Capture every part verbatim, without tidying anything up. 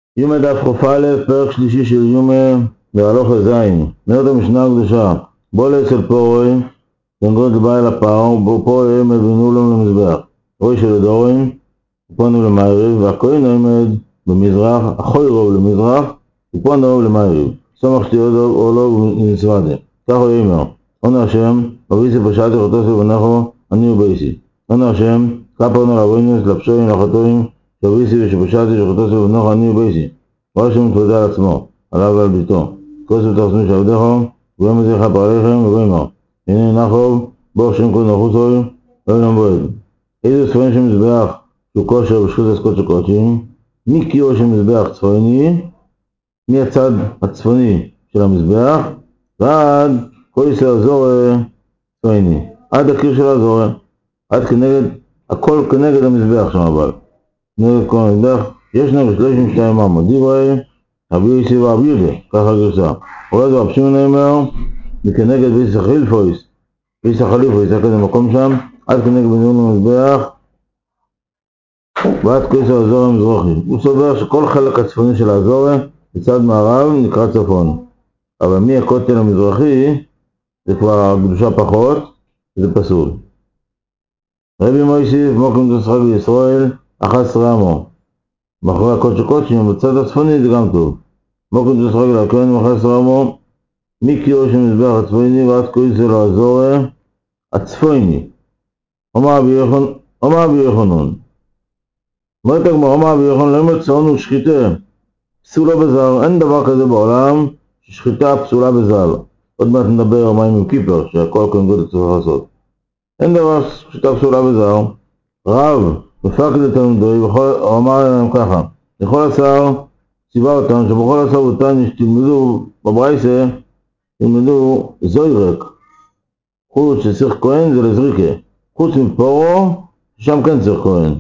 יומא דף ח"א, פרק שלישי של יומא בהלוך לזין. נרת המשנה הקדושה, בוא אצל פורוי, תנגוד לבעל הפר, פורוי מבינו לו למזבח. רוי של הדורים, פונו למערב, והכהן עומד במזרח, אחוי רוב למזרח, ופונו למערב. סומך שתיות או לא נצמדה. כך הוא יאמר, עונה השם, אביסי פשעתי חטאתי ובנחו, אני ובייסי. עונה השם, כפרנו רבינוס, לפשועים, לחטאים, שאביסי ושפשעתי שחטאתי ובנחו, אני ובייסי. ראש שם תודה על עצמו, עליו ועל ביתו. כוס ותחסמו שעבדכם, וגם את יחפר עליכם, ובאמר, הנה נחוב, בוא שם כל נחוסוי, לא נמבורד. איזה צפוין של מזבח, שהוא כושר בשחוט עסקות של קודשים, מי קיור של מזבח צפויני, מהצד הצפוני של המזבח, ועד כל ישראל זורע צפויני. עד הקיר של הזורע, עד כנגד, הכל כנגד המזבח שם אבל. כנגד כל המזבח, יש נגד שלושים ושתיים עמוד, דברי רבי יוסי ורבי יהודה, ככה הגרסה. אולי זה רב שמעון נאמר, וכנגד ויסח חילפויס, ויסח חליפויס, היה כזה מקום שם, עד כנגד בניון המזבח, ועד כיסר הזורע המזרחי. הוא סובר שכל חלק הצפוני של הזורע, בצד מערב, נקרא צפון. אבל מהכותל המזרחי, זה כבר קדושה פחות, זה פסול. רבי מויסיף, מוקם תשחק בישראל, אחת עשרה עמו. מאחורי הקודש הקודשים, בצד הצפוני זה גם טוב. מוקם תשחק להכהן, אחת עשרה עמו, מקיור של מזבח הצפוני, ועד כיסר הזורע הצפוני. אומר אבי יוחנן. אומרת הגמרא, אומר אבי יוחנן, לא מצאנו שחיטה פסולה בזר. אין דבר כזה בעולם ששחיטה פסולה בזר. עוד מעט נדבר מה עם כיפר, שהכל כנגוד צריך לעשות. אין דבר שחיטה פסולה בזר. רב בפקד את תלמודוי, הוא אמר להם ככה, לכל עשר ציווה אותם, שבכל עשר אותם תלמדו בברייסה, תלמדו זוירק. חוץ שצריך כהן זה לזריקה. חוץ מפורו, שם כן צריך כהן.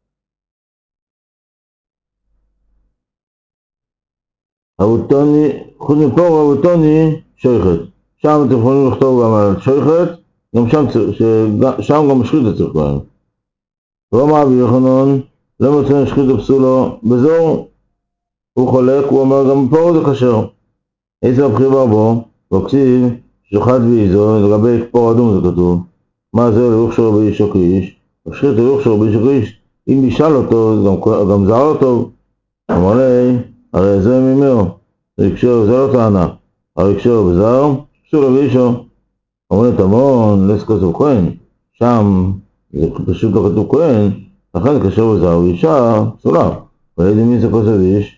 אבוטוני, חוץ מפורו, אבוטוני, שויכת. שם אתם יכולים לכתוב גם על שויכת, גם שם, שם גם שחיטה צריך כהן. ואומר אבי יוחנן, לא מצאנו שחיטה פסולו בזור, הוא חולק, הוא אומר גם פורו זה כשר. איזה הבחיר ברבו, וכסיב, שוחט ואיזו, לגבי פור אדום זה כתוב. מה זה ליוכשר באישו כאיש? השחיטה ליוכשר באישו כאיש. אם בישל אותו, גם, גם זר אותו. אמר לי, הרי זה ממנו. ריקשר זה לא טענה. הריקשר בזר, פסול באישו. אמר לי, תמון, לס כתוב כהן. שם, זה פשוט לא כתוב כהן. לכן קשר בזר ואישה, פסולה. ולידי מי זה כוסף איש?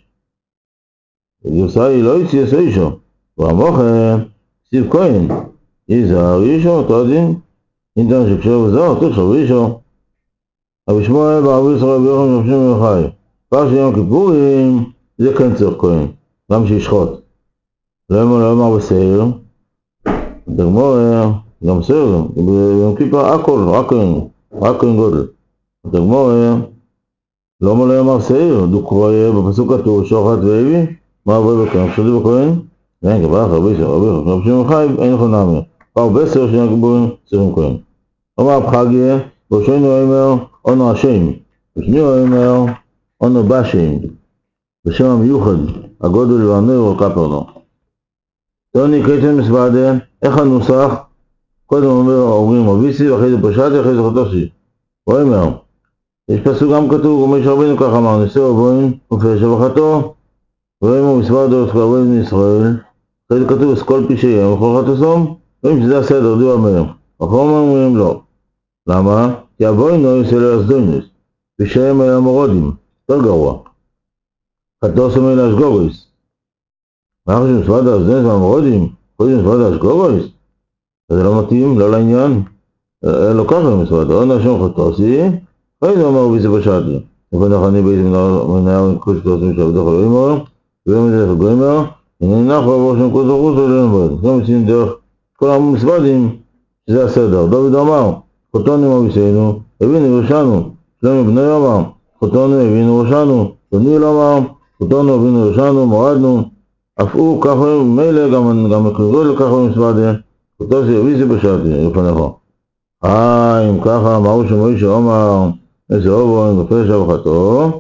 יוסאי לא יציא יעשה אישו. ואמוכם, סיב כהן. יזהר אישו, אותו הדין. אם תן שקשר בזר, תקשר באישו. אבל שמואל בערבי ישראל רבי יוחנן רבי שמעון בן חי. פרש יום כיפורים, זה כן צריך כהן. גם שישחוט. לא אמר לא אמר בסעיר. דגמור, גם סעיר. ביום כיפר הכל, רק כהן. רק כהן גודל. דגמור, לא אמר לא אמר סעיר. דוקרוי בפסוק כתוב שוחט ואבי. מה עובר בכהן? חשדי בכהן? ואין כברך רבי ישראל רבי יוחנן רבי שמעון בן חי, אין לך נאמר. פר בסר שיום כיפורים צריכים כהן. אומר בחגיה, בראשנו אומר, אונו השם, בשניו אומר, אונו בשם, בשם המיוחד, הגודל והנור כפרנו. תוני קייטן מסוודה, איך הנוסח? קודם אומר, אומרים אביסי, ואחרי זה פשעתי, אחרי זה חטאתי. הוא אומר, יש פסוק גם כתוב, ומשה רבינו כך אמר, ניסה ובוין, ופשע וחטאו, ואומר מסוודה אותך ובוין מישראל, אחרי זה כתוב, אסכול פשעיהם, וכל חטאסום, רואים שזה הסדר, דו אומר. אחרון אומרים לא. למה? כי אבוינו יעשה לאסדוינוס, ושהם היה מורודים, יותר גרוע. חטאוסם אלה אשגוריס. מה חושבים סבד האסדוינוס והמורודים? חושבים סבד האשגוריס? זה לא מתאים, לא לעניין. לא ככה מסבד, עוד נשום חטאוסי, אחרי זה אומר ביסי פשעתי. איפה נחני ביסי מנהר מקוש כעוסים שעבדך אלוהים אומר, ואם זה לך גוימר, הנה נחו עבור שם כוס החוץ ולא נבד. גם מציעים דרך כל המסבדים, שזה הסדר. דוד אמר, חוטונו אביסנו, הבינו ראשנו, שלמה בני אמר, חוטונו הבינו ראשנו, שניל אמר, חוטונו הבינו ראשנו, מורדנו, אף הוא ככה, מילא גם מחזור לככה במסבדה, חוטוסי אביסי בשעתי, לפניך. אה, אם ככה, מהו שמוישה אמר, איזה אובו, אם בפשע וחטאו,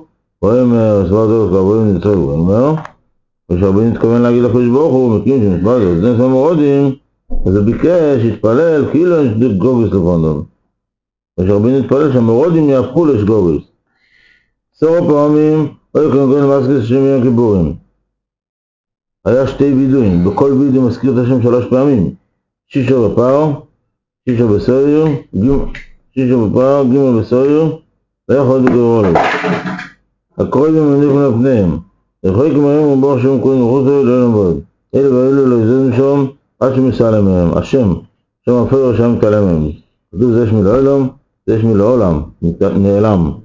ויאמר, הסברת לו כעבודים נצחק, ויאמר, ושהרבנים התכוון להגיד לקדוש ברוך הוא, מקים שמספר זה, זה נשמע מורודים, אז הוא ביקש, התפלל, כאילו יש גובס לפונדון. ושהרבנים התפלל שהמורודים יהפכו לשגובס. עשרה פעמים, היו כאן כאן למזכיר שם יום כיפורים. היה שתי וידויים, בכל וידוי מזכיר את השם שלוש פעמים. שישה בפר, שישה בסויר, שישה בפר, גימל בסויר, ויחוד בגרולת. הקרובים מניפו לפניהם. יכולים כמרים וברוך שם קוראים מחוץ לו לא נעבוד. אלה ואלו לא יזוזים שם עד שמסלם מהם. השם, שם אפילו שם מתעלם מהם. כתוב זה שמי לעולם, זה שמי לעולם, נעלם.